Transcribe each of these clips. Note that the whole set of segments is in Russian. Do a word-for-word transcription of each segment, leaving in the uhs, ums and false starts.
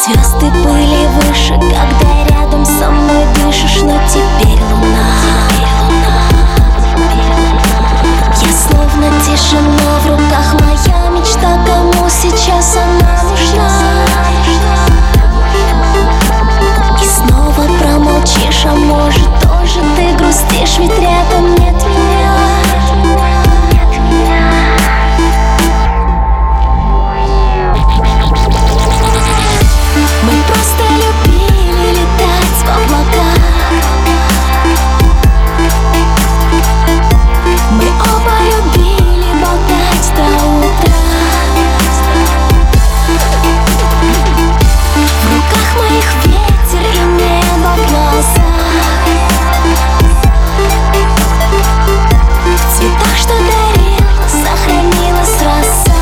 Звезды были выше, когда рядом со мной дышишь, но теперь луна. Я словно тишина в руках, моя мечта, кому сейчас она нужна? И снова промолчишь, а может тоже ты грустишь, ведь рядом нет меня. Мы просто любили летать в облаках. Мы оба любили болтать до утра. В руках моих ветер и небо в глазах. В цветах, что дарил, сохранилась роса.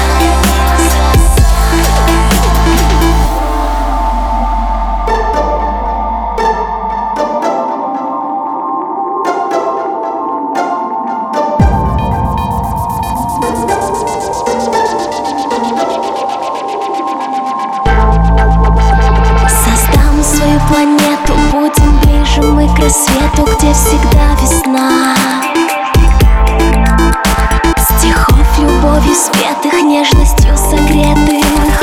Создам свою планету, будем ближе мы к рассвету, где всегда весна. Стихов любовью спетых, нежностью согретых.